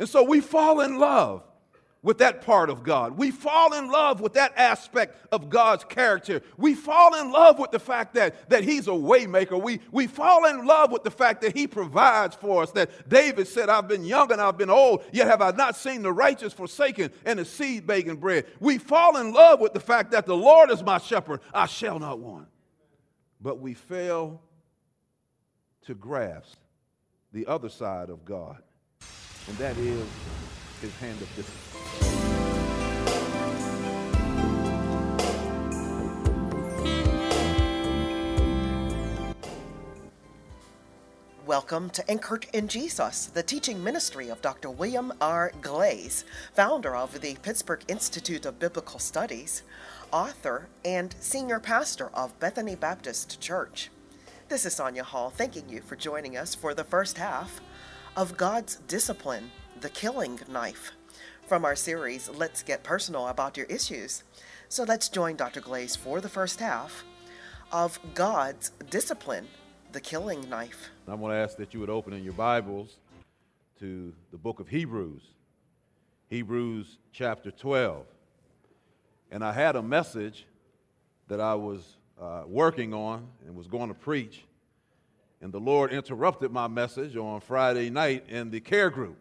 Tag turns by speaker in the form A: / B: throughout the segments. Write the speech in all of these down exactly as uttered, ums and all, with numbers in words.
A: And so we fall in love with that part of God. We fall in love with that aspect of God's character. We fall in love with the fact that, that he's a way maker. We, we fall in love with the fact that he provides for us, that David said, I've been young and I've been old, yet have I not seen the righteous forsaken and the seed begging bread. We fall in love with the fact that the Lord is my shepherd, I shall not want. But we fail to grasp the other side of God, and that is his hand of discipline.
B: Welcome to Anchored in Jesus, the teaching ministry of Doctor William R. Glaze, founder of the Pittsburgh Institute of Biblical Studies, author, and senior pastor of Bethany Baptist Church. This is Sonia Hall, thanking you for joining us for the first half of God's Discipline, the Killing Knife, from our series, Let's Get Personal About Your Issues. So let's join Doctor Glaze for the first half of God's Discipline, the Killing Knife.
A: I want to ask that you would open in your Bibles to the book of Hebrews, Hebrews chapter twelve. And I had a message that I was uh, working on and was going to preach, and the Lord interrupted my message on Friday night in the care group.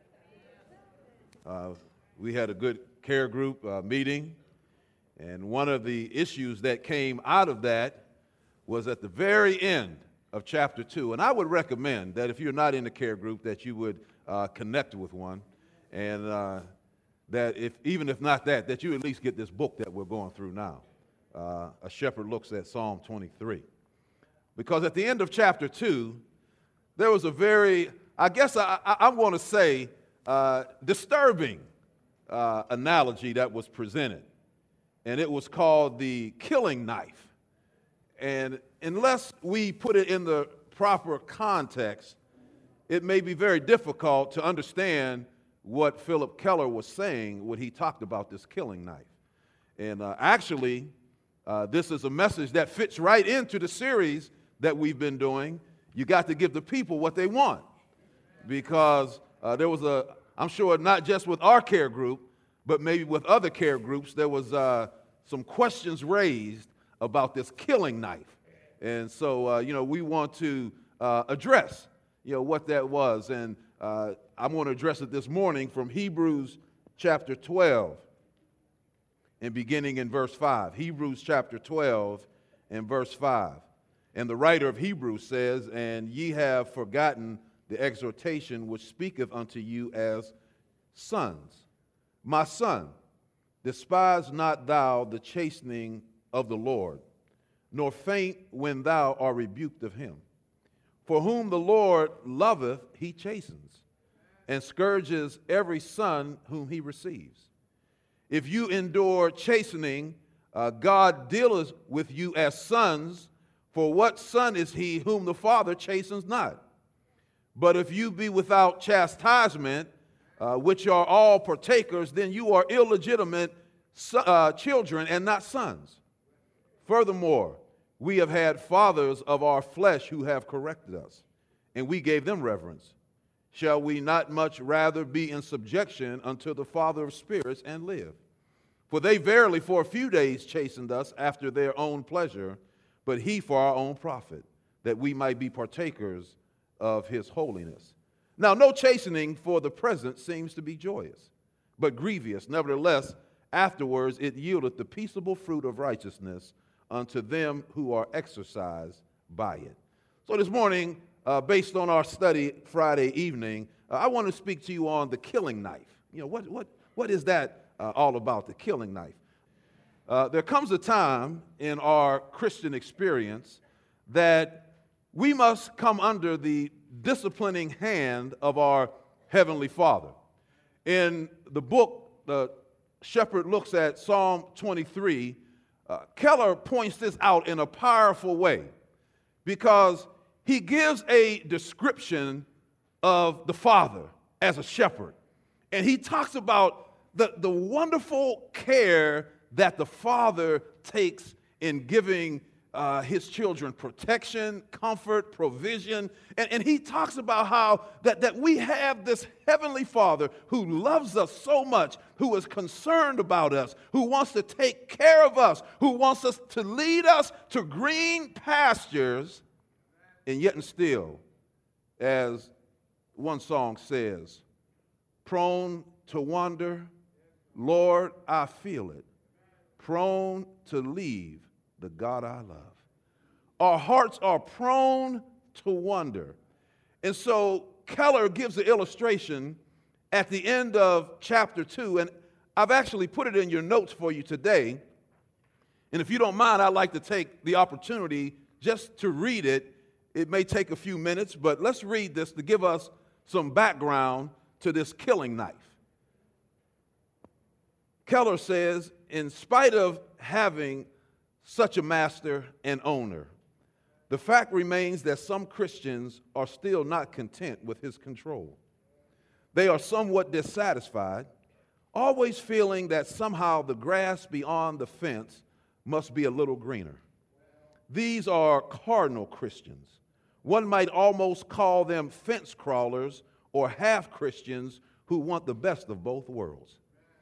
A: Uh, we had a good care group uh, meeting, and one of the issues that came out of that was at the very end of chapter two. And I would recommend that if you're not in the care group, that you would uh, connect with one, and uh, that if even if not that, that you at least get this book that we're going through now. Uh, A Shepherd Looks at Psalm twenty-three. Because at the end of chapter two, there was a very, I guess I, I, I want to say, uh, disturbing uh, analogy that was presented. And it was called the killing knife. And unless we put it in the proper context, it may be very difficult to understand what Philip Keller was saying when he talked about this killing knife. And uh, actually, uh, this is a message that fits right into the series that we've been doing. You got to give the people what they want. Because uh, there was a, I'm sure not just with our care group, but maybe with other care groups, there was uh, some questions raised about this killing knife. And so, uh, you know, we want to uh, address, you know, what that was. And uh, I'm going to address it this morning from Hebrews chapter twelve and beginning in verse five. Hebrews chapter twelve and verse five. And the writer of Hebrews says, "And ye have forgotten the exhortation which speaketh unto you as sons. My son, despise not thou the chastening of the Lord, nor faint when thou art rebuked of him. For whom the Lord loveth, he chastens, and scourges every son whom he receives. If you endure chastening, uh, God dealeth with you as sons, for what son is he whom the Father chastens not? But if you be without chastisement, uh, which are all partakers, then you are illegitimate uh, children and not sons. Furthermore, we have had fathers of our flesh who have corrected us, and we gave them reverence. Shall we not much rather be in subjection unto the Father of spirits and live? For they verily for a few days chastened us after their own pleasure, but he for our own profit, that we might be partakers of his holiness. Now, no chastening for the present seems to be joyous, but grievous. Nevertheless, afterwards it yieldeth the peaceable fruit of righteousness unto them who are exercised by it." So this morning, uh, based on our study Friday evening, uh, I want to speak to you on the killing knife. You know, what, what, what is that uh, all about, the killing knife? Uh, there comes a time in our Christian experience that we must come under the disciplining hand of our Heavenly Father. In the book, The Shepherd Looks at Psalm twenty-three, uh, Keller points this out in a powerful way because he gives a description of the Father as a shepherd. And he talks about the, the wonderful care that the Father takes in giving uh, his children protection, comfort, provision. And, and he talks about how that, that we have this heavenly Father who loves us so much, who is concerned about us, who wants to take care of us, who wants us to lead us to green pastures, and yet and still, as one song says, prone to wander, Lord, I feel it, prone to leave the God I love. Our hearts are prone to wonder. And so Keller gives the illustration at the end of chapter two, and I've actually put it in your notes for you today. And if you don't mind, I'd like to take the opportunity just to read it. It may take a few minutes, but let's read this to give us some background to this killing knife. Keller says, in spite of having such a master and owner, the fact remains that some Christians are still not content with his control. They are somewhat dissatisfied, always feeling that somehow the grass beyond the fence must be a little greener. These are cardinal Christians. One might almost call them fence crawlers or half-Christians who want the best of both worlds.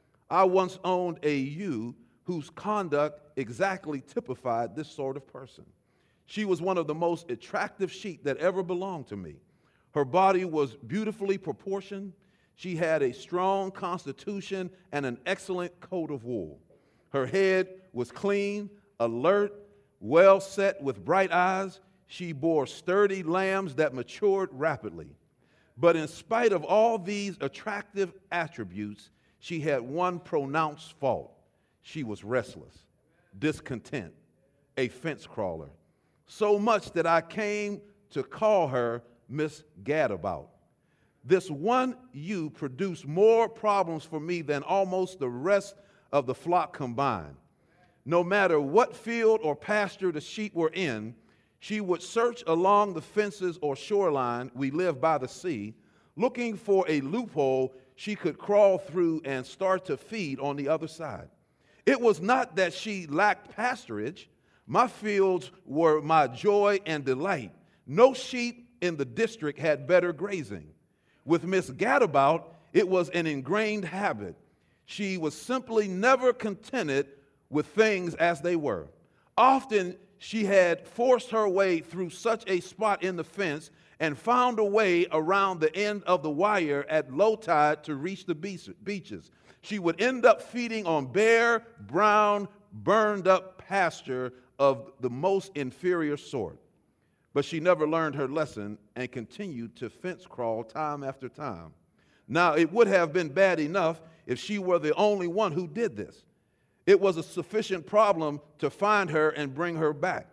A: I once owned a ewe whose conduct exactly typified this sort of person. She was one of the most attractive sheep that ever belonged to me. Her body was beautifully proportioned. She had a strong constitution and an excellent coat of wool. Her head was clean, alert, well set with bright eyes. She bore sturdy lambs that matured rapidly. But in spite of all these attractive attributes, she had one pronounced fault. She was restless, discontent, a fence crawler. So much that I came to call her Miss Gadabout. This one ewe produced more problems for me than almost the rest of the flock combined. No matter what field or pasture the sheep were in, she would search along the fences or shoreline, we live by the sea, looking for a loophole she could crawl through and start to feed on the other side. It was not that she lacked pasturage. My fields were my joy and delight. No sheep in the district had better grazing. With Miss Gadabout, it was an ingrained habit. She was simply never contented with things as they were. Often she had forced her way through such a spot in the fence and found a way around the end of the wire at low tide to reach the beaches. She would end up feeding on bare, brown, burned up pasture of the most inferior sort. But she never learned her lesson and continued to fence crawl time after time. Now, it would have been bad enough if she were the only one who did this. It was a sufficient problem to find her and bring her back.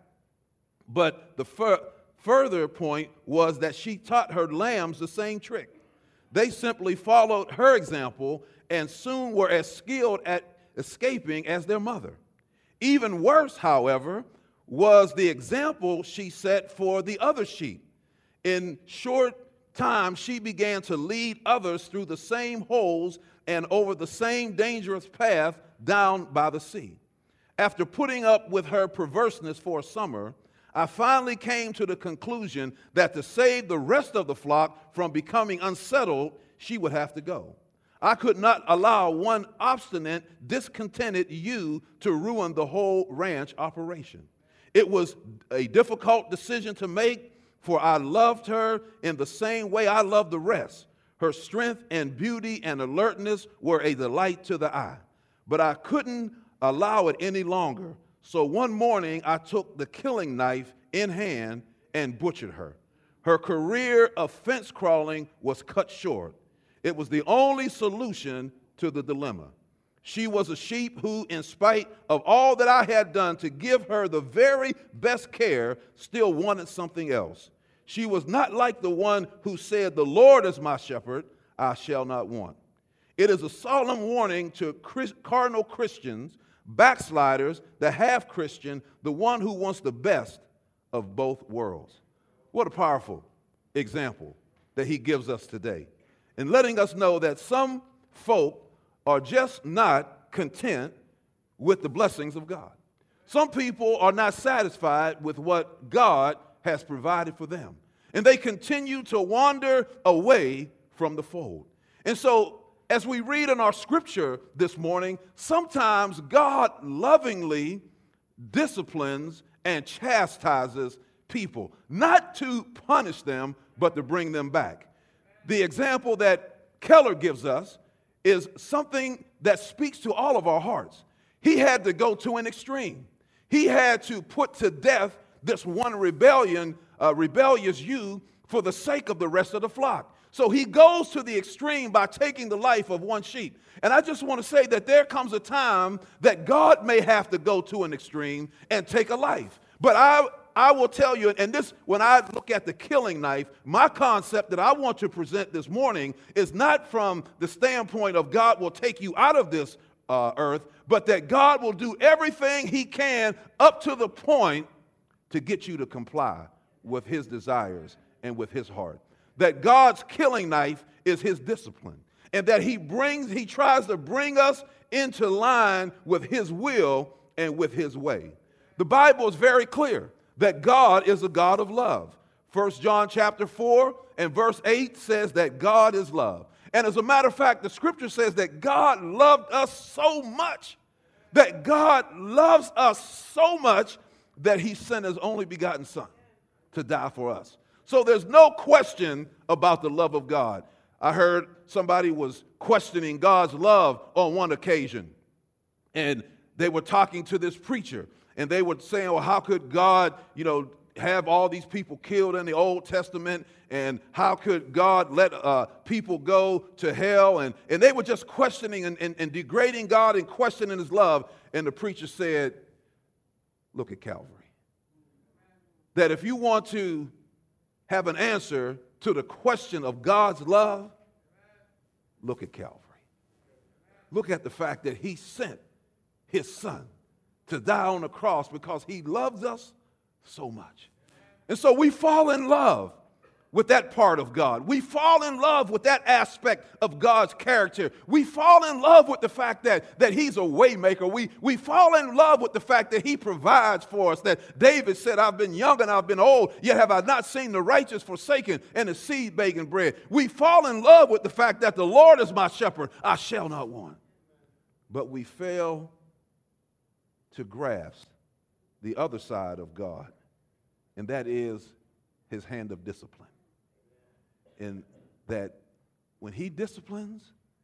A: But the fir- further point was that she taught her lambs the same trick. They simply followed her example and soon were as skilled at escaping as their mother. Even worse, however, was the example she set for the other sheep. In short time, she began to lead others through the same holes and over the same dangerous path down by the sea. After putting up with her perverseness for a summer, I finally came to the conclusion that to save the rest of the flock from becoming unsettled, she would have to go. I could not allow one obstinate, discontented ewe to ruin the whole ranch operation. It was a difficult decision to make, for I loved her in the same way I loved the rest. Her strength and beauty and alertness were a delight to the eye. But I couldn't allow it any longer. So one morning I took the killing knife in hand and butchered her. Her career of fence crawling was cut short. It was the only solution to the dilemma. She was a sheep who, in spite of all that I had done to give her the very best care, still wanted something else. She was not like the one who said, "The Lord is my shepherd, I shall not want." It is a solemn warning to Christ, cardinal Christians, backsliders, the half-Christian, the one who wants the best of both worlds. What a powerful example that he gives us today, in letting us know that some folk are just not content with the blessings of God. Some people are not satisfied with what God has provided for them, and they continue to wander away from the fold. And so, as we read in our scripture this morning, sometimes God lovingly disciplines and chastises people, not to punish them, but to bring them back. The example that Keller gives us is something that speaks to all of our hearts. He had to go to an extreme. He had to put to death this one rebellion, uh, rebellious ewe for the sake of the rest of the flock. So he goes to the extreme by taking the life of one sheep. And I just want to say that there comes a time that God may have to go to an extreme and take a life. But I, I will tell you, and this, when I look at the killing knife, my concept that I want to present this morning is not from the standpoint of God will take you out of this uh, earth, but that God will do everything he can up to the point to get you to comply with his desires and with his heart. That God's killing knife is his discipline, and that he brings, he tries to bring us into line with his will and with his way. The Bible is very clear that God is a God of love. First John chapter four and verse eight says that God is love. And as a matter of fact, the scripture says that God loved us so much, that God loves us so much that he sent his only begotten son to die for us. So there's no question about the love of God. I heard somebody was questioning God's love on one occasion, and they were talking to this preacher, and they were saying, well, how could God, you know, have all these people killed in the Old Testament, and how could God let uh, people go to hell? And, and they were just questioning and, and, and degrading God and questioning his love. And the preacher said, look at Calvary. That if you want to have an answer to the question of God's love, look at Calvary. Look at the fact that he sent his son to die on the cross because he loves us so much. And so we fall in love with that part of God. We fall in love with that aspect of God's character. We fall in love with the fact that, that he's a way maker. We, we fall in love with the fact that he provides for us. That David said, I've been young and I've been old, yet have I not seen the righteous forsaken and the seed begging bread. We fall in love with the fact that the Lord is my shepherd, I shall not want. But we fail to grasp the other side of God, and that is his hand of discipline. And that when he disciplines,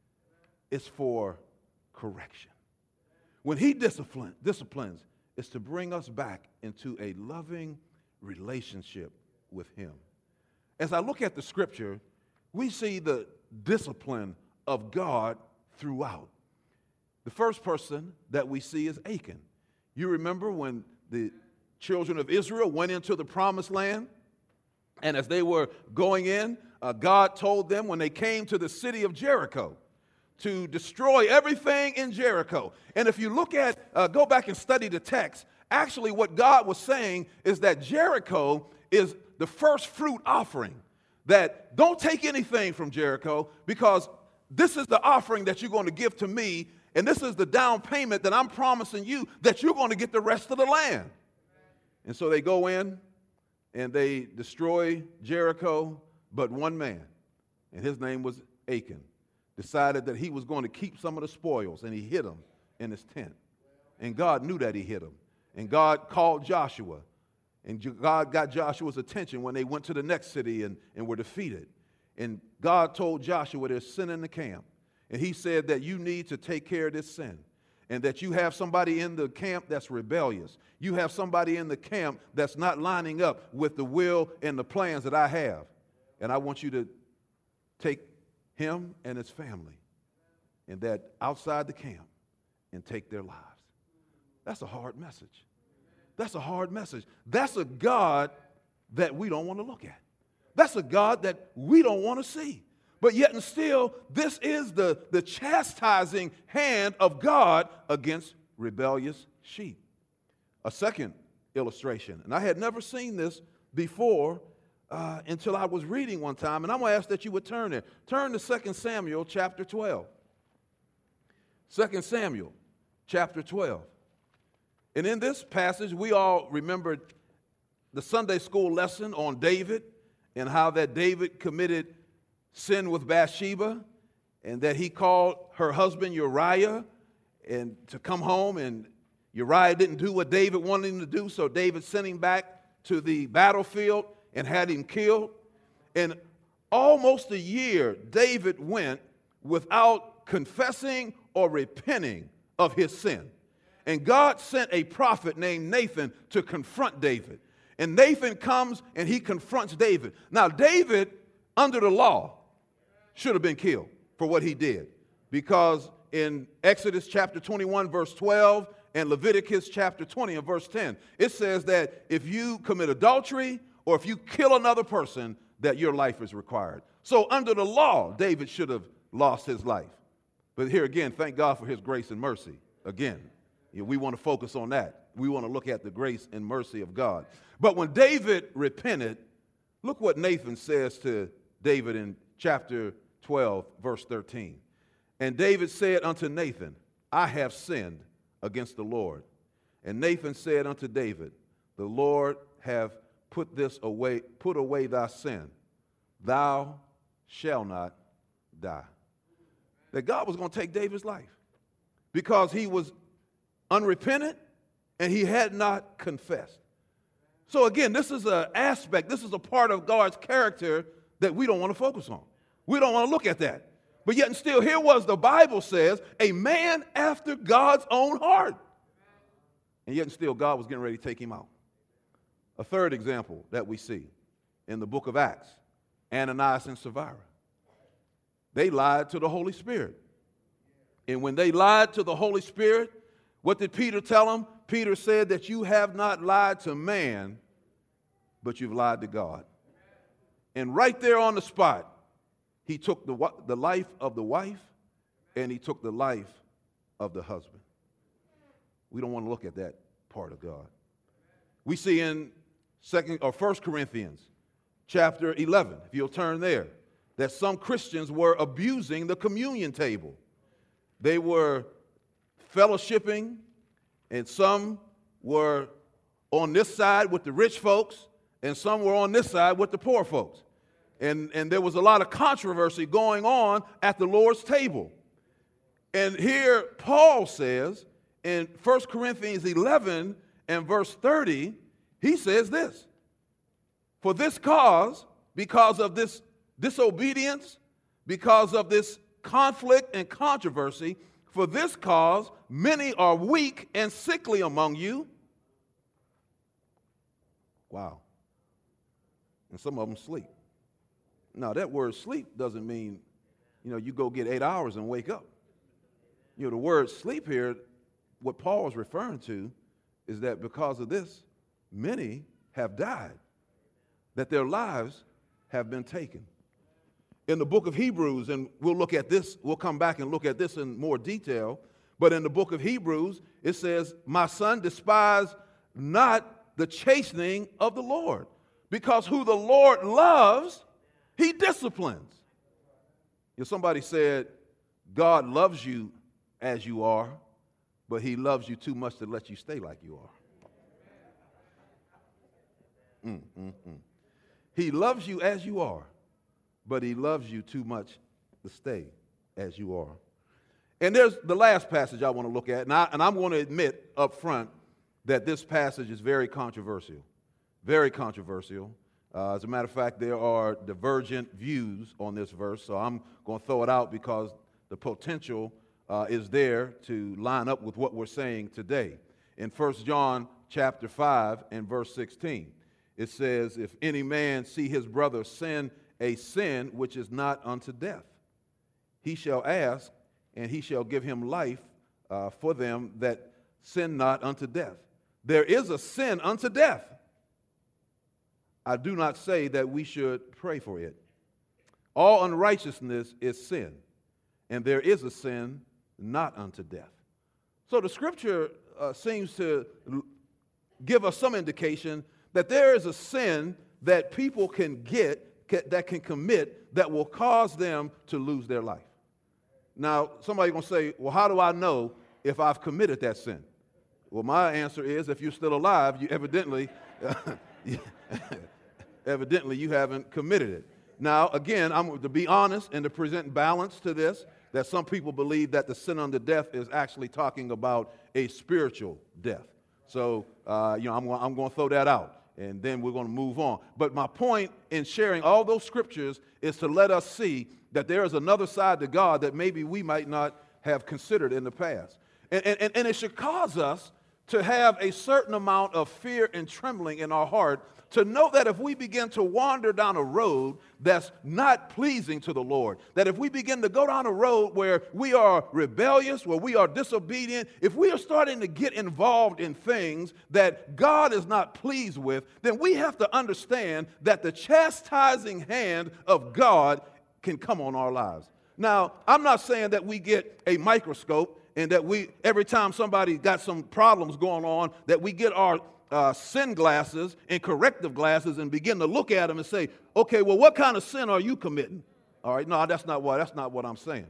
A: it's for correction. When he discipline, disciplines, it's to bring us back into a loving relationship with him. As I look at the scripture, we see the discipline of God throughout. The first person that we see is Achan. You remember when the children of Israel went into the promised land, and as they were going in, uh, God told them when they came to the city of Jericho to destroy everything in Jericho. And if you look at, uh, go back and study the text, actually what God was saying is that Jericho is the first fruit offering. That don't take anything from Jericho, because this is the offering that you're going to give to me, and this is the down payment that I'm promising you that you're going to get the rest of the land. And so they go in and they destroy Jericho, but one man, and his name was Achan, decided that he was going to keep some of the spoils, and he hid them in his tent. And God knew that he hid them. And God called Joshua, and God got Joshua's attention when they went to the next city and, and were defeated. And God told Joshua, there's sin in the camp. And he said that you need to take care of this sin, and that you have somebody in the camp that's rebellious. You have somebody in the camp that's not lining up with the will and the plans that I have. And I want you to take him and his family, and that outside the camp, and take their lives. That's a hard message. That's a hard message. That's a God that we don't want to look at. That's a God that we don't want to see. But yet and still, this is the, the chastising hand of God against rebellious sheep. A second illustration, and I had never seen this before uh, until I was reading one time, and I'm going to ask that you would turn there. Turn to Second Samuel chapter twelve. Second Samuel chapter twelve. And in this passage, we all remember the Sunday school lesson on David and how that David committed sin with Bathsheba and that he called her husband Uriah and to come home, and Uriah didn't do what David wanted him to do, so David sent him back to the battlefield and had him killed. And almost a year, David went without confessing or repenting of his sin. And God sent a prophet named Nathan to confront David. And Nathan comes and he confronts David. Now, David, under the law, should have been killed for what he did. Because in Exodus chapter twenty-one, verse twelve, and Leviticus chapter twenty and verse ten, it says that if you commit adultery or if you kill another person, that your life is required. So under the law, David should have lost his life. But here again, thank God for his grace and mercy. Again, we want to focus on that. We want to look at the grace and mercy of God. But when David repented, look what Nathan says to David in chapter twelve, verse thirteen. And David said unto Nathan, I have sinned against the Lord. And Nathan said unto David, the Lord have put this away, put away thy sin. Thou shalt not die. That God was going to take David's life because he was unrepentant and he had not confessed. So again, this is an aspect, this is a part of God's character that we don't want to focus on. We don't want to look at that. But yet and still, here was the Bible says, a man after God's own heart. And yet and still, God was getting ready to take him out. A third example that we see in the book of Acts, Ananias and Sapphira. They lied to the Holy Spirit. And when they lied to the Holy Spirit, what did Peter tell them? Peter said that you have not lied to man, but you've lied to God. And right there on the spot, he took the, the life of the wife and he took the life of the husband. We don't want to look at that part of God. We see in second or First Corinthians chapter eleven, if you'll turn there, that some Christians were abusing the communion table. They were fellowshipping, and some were on this side with the rich folks, and some were on this side with the poor folks. And, and there was a lot of controversy going on at the Lord's table. And here Paul says in First Corinthians eleven and verse thirty, he says this, for this cause, because of this disobedience, because of this conflict and controversy, for this cause many are weak and sickly among you. Wow. And some of them sleep. Now, that word sleep doesn't mean, you know, you go get eight hours and wake up. You know, the word sleep here, what Paul is referring to is that because of this, many have died, that their lives have been taken. In the book of Hebrews, and we'll look at this, we'll come back and look at this in more detail, but in the book of Hebrews, it says, my son, despise not the chastening of the Lord, because who the Lord loves, he disciplines. You know, somebody said, God loves you as you are, but he loves you too much to let you stay like you are. Mm, mm, mm. He loves you as you are, but he loves you too much to stay as you are. And there's the last passage I want to look at, and, I, and I'm going to admit up front that this passage is very controversial, very controversial. Uh, as a matter of fact, there are divergent views on this verse, so I'm going to throw it out because the potential uh, is there to line up with what we're saying today. In First John chapter five and verse sixteen, it says, if any man see his brother sin a sin which is not unto death, he shall ask, and he shall give him life uh, for them that sin not unto death. There is a sin unto death. I do not say that we should pray for it. All unrighteousness is sin, and there is a sin not unto death. So the scripture uh, seems to give us some indication that there is a sin that people can get, ca- that can commit, that will cause them to lose their life. Now, somebody's going to say, well, how do I know if I've committed that sin? Well, my answer is, if you're still alive, you evidently, evidently you haven't committed it. Now, again, I'm to be honest and to present balance to this, that some people believe that the sin unto death is actually talking about a spiritual death. So, uh, you know, I'm, I'm going to throw that out, and then we're going to move on. But my point in sharing all those scriptures is to let us see that there is another side to God that maybe we might not have considered in the past. And, and, and it should cause us to have a certain amount of fear and trembling in our heart, to know that if we begin to wander down a road that's not pleasing to the Lord, that if we begin to go down a road where we are rebellious, where we are disobedient, if we are starting to get involved in things that God is not pleased with, then we have to understand that the chastising hand of God can come on our lives. Now, I'm not saying that we get a microscope and that we, every time somebody got some problems going on, that we get our uh, sin glasses and corrective glasses and begin to look at them and say, okay, well, what kind of sin are you committing? All right, no, that's not what, that's not what I'm saying.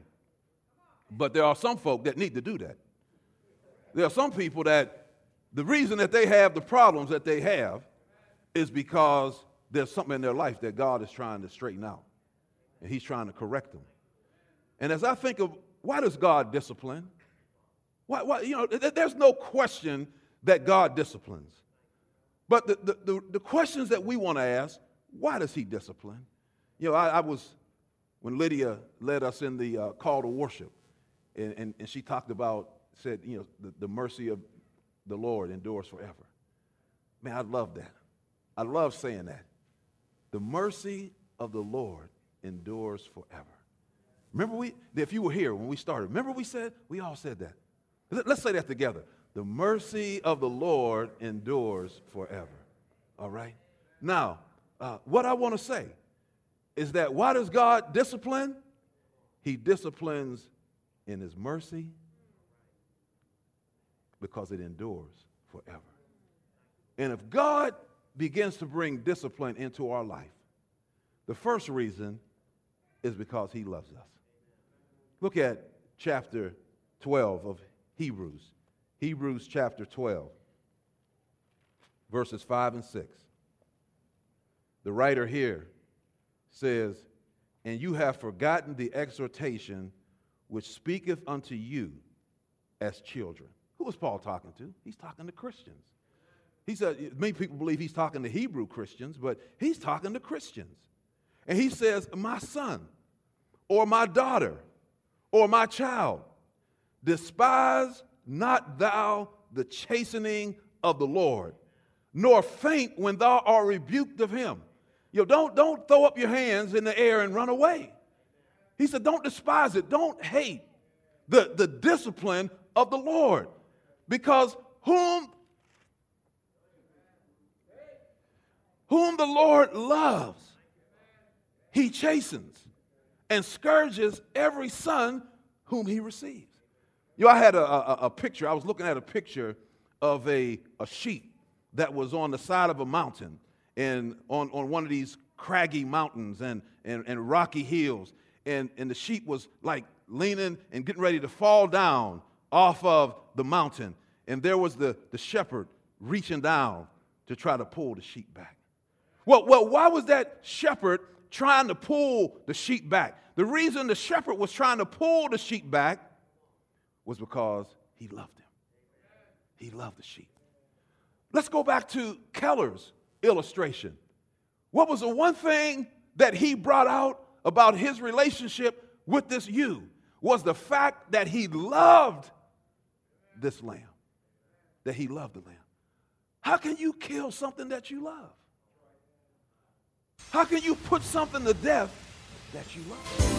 A: But there are some folk that need to do that. There are some people that the reason that they have the problems that they have is because there's something in their life that God is trying to straighten out, and he's trying to correct them. And as I think of, why does God discipline? Why, why, you know, there's no question that God disciplines. But the, the, the, the questions that we want to ask, why does he discipline? You know, I, I was, when Lydia led us in the uh, call to worship, and, and, and she talked about, said, you know, the, the mercy of the Lord endures forever. Man, I love that. I love saying that. The mercy of the Lord endures forever. Remember, we, if you were here when we started, remember we said, we all said that. Let's say that together. The mercy of the Lord endures forever. All right? Now, uh, what I want to say is that why does God discipline? He disciplines in his mercy because it endures forever. And if God begins to bring discipline into our life, the first reason is because he loves us. Look at chapter twelve of Hebrews. Hebrews chapter twelve, verses five and six. The writer here says, "And you have forgotten the exhortation which speaketh unto you as children." Who was Paul talking to? He's talking to Christians. He said, many people believe he's talking to Hebrew Christians, but he's talking to Christians. And he says, "My son, or my daughter, or my child, despise not thou the chastening of the Lord, nor faint when thou art rebuked of him." You know, don't, don't throw up your hands in the air and run away. He said, don't despise it. Don't hate the, the discipline of the Lord. Because whom, whom the Lord loves, he chastens and scourges every son whom he receives. You know, I had a, a, a picture. I was looking at a picture of a, a sheep that was on the side of a mountain and on, on one of these craggy mountains and, and, and rocky hills. And, and the sheep was like leaning and getting ready to fall down off of the mountain. And there was the, the shepherd reaching down to try to pull the sheep back. Well, well, why was that shepherd trying to pull the sheep back? The reason the shepherd was trying to pull the sheep back was because he loved him. He loved the sheep. Let's go back to Keller's illustration. What was the one thing that he brought out about his relationship with this ewe? Was the fact that he loved this lamb, that he loved the lamb. How can you kill something that you love? How can you put something to death that you love?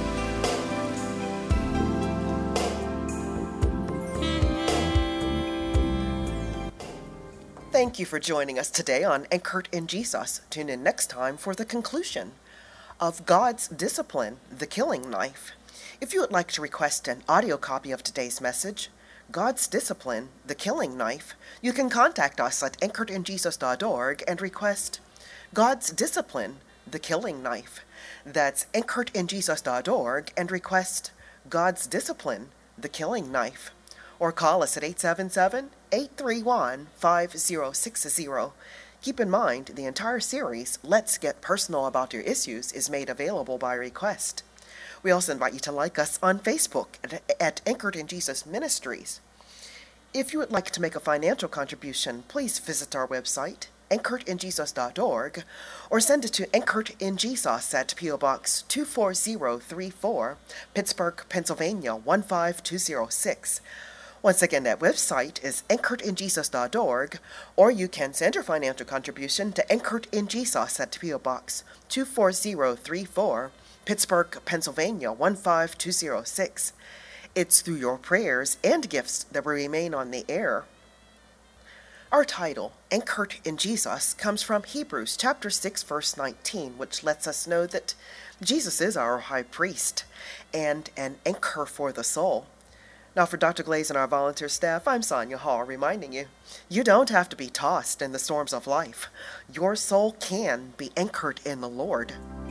B: Thank you for joining us today on Anchored in Jesus. Tune in next time for the conclusion of God's Discipline, the Killing Knife. If you would like to request an audio copy of today's message, God's Discipline, the Killing Knife, you can contact us at anchored in jesus dot org and request God's Discipline, the Killing Knife. That's anchored in jesus dot org and request God's Discipline, the Killing Knife. or call us at eight seven seven, eight three one, five zero six zero. Keep in mind, the entire series, Let's Get Personal About Your Issues, is made available by request. We also invite you to like us on Facebook at, at Anchored in Jesus Ministries. If you would like to make a financial contribution, please visit our website, anchored in jesus dot org, or send it to Anchored in Jesus at P O Box two four zero three four, Pittsburgh, Pennsylvania one five two zero six. Once again, that website is anchored in jesus dot org, or you can send your financial contribution to Anchored in Jesus at P O Box two four zero three four, Pittsburgh, Pennsylvania one five two zero six. It's through your prayers and gifts that we remain on the air. Our title, Anchored in Jesus, comes from Hebrews chapter six, verse nineteen, which lets us know that Jesus is our high priest and an anchor for the soul. Now, for Doctor Glaze and our volunteer staff, I'm Sonia Hall, reminding you, you don't have to be tossed in the storms of life. Your soul can be anchored in the Lord.